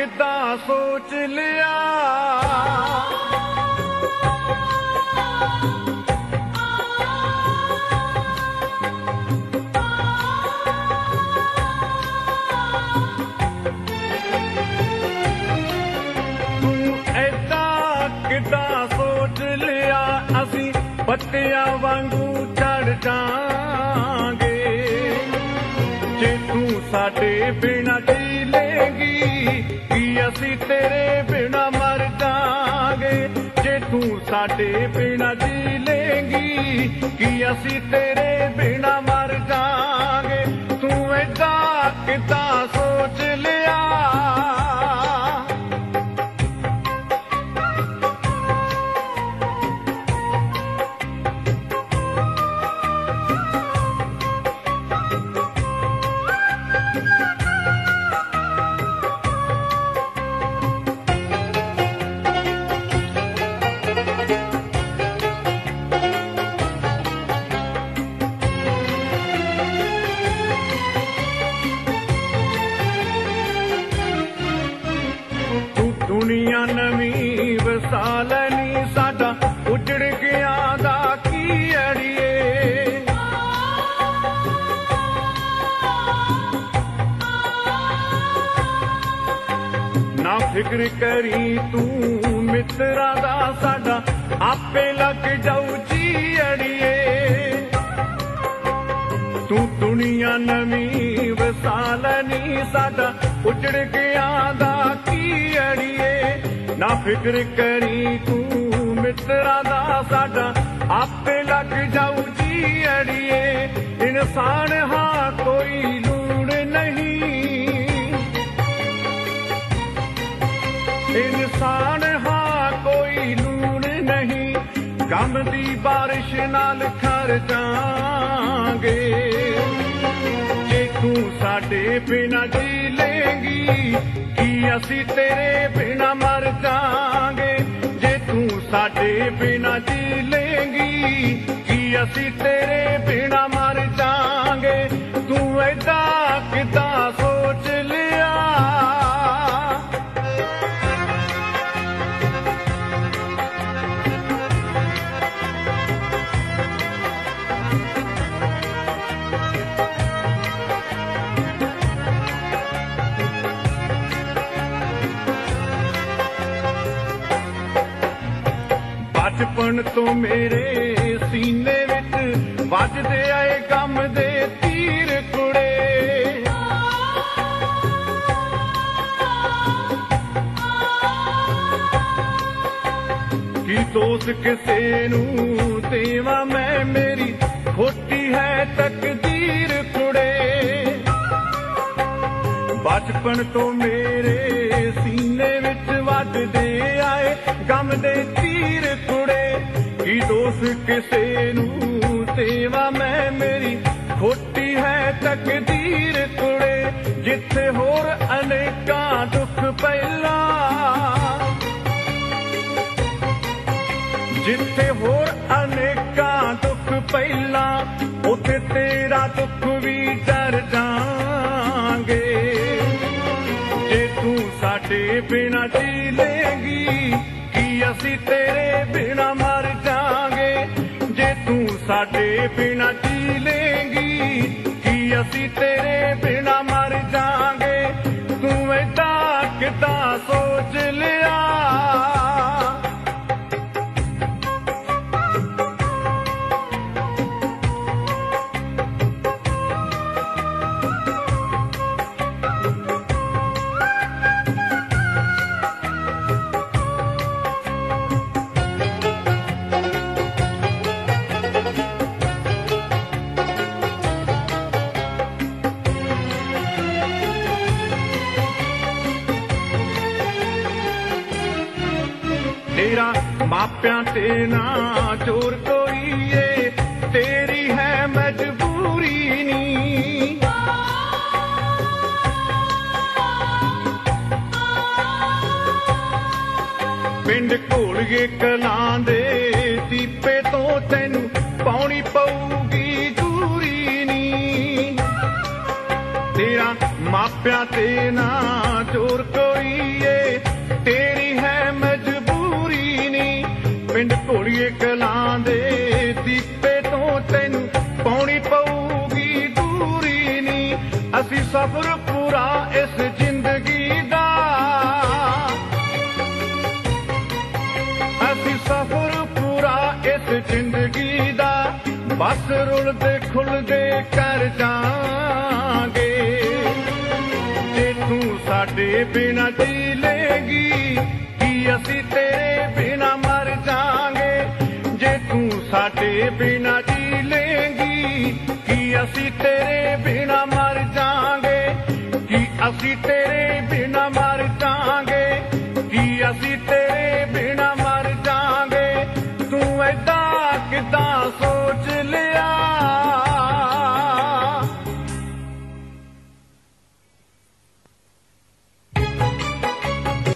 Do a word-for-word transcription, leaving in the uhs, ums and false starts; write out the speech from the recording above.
ਕਿਦਾਂ ਸੋਚ ਲਿਆ ਕਿਦਾਂ ਸੋਚ ਲਿਆ ਅਸੀਂ ਪੱਤਿਆਂ ਵਾਂਗੂ ਝੜ ਜਾਵਾਂਗੇ ਜੇ ਤੂੰ ਸਾਡੇ ਬਿਨਾਂ ਜੀ ਲੇਂਗੀ ਕੀ ਅਸੀਂ ਤੇਰੇ ਬਿਨਾਂ ਮਰ ਜਾਵਾਂਗੇ ਜੇ ਤੂੰ ਸਾਡੇ ਬਿਨਾਂ ਜੀ ਲੇਂਗੀ ਕੀ ਅਸੀਂ ਤੇਰੇ ਬਿਨਾਂ ਮਰ ਜਾਵਾਂਗੇ ਤੂੰ ਏਦਾਂ ਕਿਦਾਂ ਸੋਚ ਲਿਆ ਦੁਨੀਆ ਨਵੀਂ ਵਸਾ ਲੈਣੀ ਸਾਡਾ ਉਜੜ ਗਿਆ ਦਾ ਕੀ ਅੜੀਏ ਨਾ ਫਿਕਰ ਕਰੀ ਤੂੰ ਮਿੱਤਰਾਂ ਦਾ ਸਾਡਾ ਆਪੇ ਲੱਗ ਜਾਊ ਜੀ ਅੜੀਏ ਤੂੰ ਦੁਨੀਆ ਨਵੀਂ ਵਸਾ ਲੈਣੀ ਸਾਡਾ ਉਜੜ ਗਿਆ ਦਾ ਕੀ ਅੜੀਏ ਨਾ ਫਿਕਰ ਕਰੀ ਤੂੰ ਮਿੱਤਰਾਂ ਦਾ ਸਾਡਾ ਆਪੇ ਲੱਗ ਜਾਊ ਜੀ ਅੜੀਏ ਇਨਸਾਨ ਹਾਂ ਕੋਈ ਲੂਣ ਨਹੀਂ ਇਨਸਾਨ ਹਾਂ ਕੋਈ ਲੂਣ ਨਹੀਂ ਗਮ ਦੀ ਬਾਰਿਸ਼ ਨਾਲ ਖਰ ਜਾਵਾਂਗੇ ਜੇ ਤੂੰ ਸਾਡੇ ਬਿਨਾਂ ਜੀ ਲੇਂਗੀ ਕੀ ਅਸੀਂ ਤੇਰੇ ਬਿਨਾਂ ਮਰ ਜਾਵਾਂਗੇ ਜੇ ਤੂੰ ਸਾਡੇ ਬਿਨਾਂ ਜੀ ਲੇਂਗੀ ਕੀ ਅਸੀਂ ਤੇਰੇ ਬਿਨਾਂ ਮਰ ਜਾਵਾਂਗੇ ਤੂੰ ਏਦਾਂ ਕਿਦਾਂ ਸੋਚ ਲਿਆ ਬਚਪਨ ਤੋਂ ਮੇਰੇ ਸੀਨੇ ਵਿੱਚ ਵੱਜਦੇ ਆਏ ਗਮ ਦੇ ਤੀਰ ਕੁੜੇ ਕੀ ਦੋਸਤ ਕਿਸੇ ਨੂੰ ਦੇਵਾਂ ਮੈਂ ਮੇਰੀ ਖੋਟੀ ਹੈ ਤਕਦੀਰ ਕੁੜੇ ਬਚਪਨ ਤੋਂ ਮੇਰੇ ਸੀਨੇ ਵਿੱਚ ਵੱਜਦੇ ਆਏ ਗਮ ਦੇ ਤੀਰ ਕੁੜੇ ਕੀ ਦੋਸਤ ਕਿਸੇ ਨੂੰ ਦੇਵਾਂ ਮੈਂ ਮੇਰੀ ਖੋਟੀ ਹੈ ਤਕਦੀਰ ਕੁੜੇ ਜਿੱਥੇ ਹੋਰ ਅਨੇਕਾਂ ਦੁੱਖ ਪਹਿਲਾਂ ਜਿੱਥੇ ਹੋਰ ਅਨੇਕਾਂ ਦੁੱਖ ਪਹਿਲਾਂ ਉੱਥੇ ਤੇਰਾ ਦੁੱਖ ਵੀ ਡਰ ਜਾਵਾਂਗੇ ਜੇ ਤੂੰ ਸਾਡੇ ਬਿਨਾਂ ਜੀ ਲੇਂਗੀ ਕੀ ਅਸੀਂ ਤੇਰੇ ਬਿਨਾਂ ਮਰ ਜਾਵਾਂਗੇ ਜੇ ਤੂੰ ਸਾਡੇ ਬਿਨਾਂ ਜੀ ਲੇਂਗੀ ਕੀ ਅਸੀਂ ਤੇਰੇ ਬਿਨਾਂ ਮਰ ਜਾਵਾਂਗੇ ਤੂੰ ਏਦਾਂ ਕਿਦਾਂ ਸੋਚ ਲਿਆ ਤੇਰਾ ਮਾਪਿਆਂ ਤੇ ਨਾ ਜ਼ੋਰ ਕੋਈ ਏ ਤੇਰੀ ਹੈ ਮਜਬੂਰੀ ਨੀ ਪਿੰਡ ਘੋਲਗੇ ਕਲਾਂ ਦੇ ਦੀਪੇ ਤੋਂ ਤੈਨੂੰ ਪਾਉਣੀ ਪਊਗੀ ਦੂਰੀ ਨੀ ਤੇਰਾ ਮਾਪਿਆਂ ਤੇ ਨਾ ਜ਼ੋਰ ਕੋਈ तेरी है मजबूरी नी पिंड घोड़िए कलां दे दीपे तो तैनू पाउणी पऊगी दूरी नी असी सफर पूरा इस जिंदगी दा असी सफर पूरा इस जिंदगी दा बस रुलदे खुलदे कर जांगे जे तू साडे बिना जी लेगी की असी तेरे बिना मर जांगे जे तू साडे बिना जी लेगी की असी तेरे बिना मर जांगे की असी तेरे बिना मर जांगे की असी तेरे बिना मर जांगे तू ऐदा किदां सोच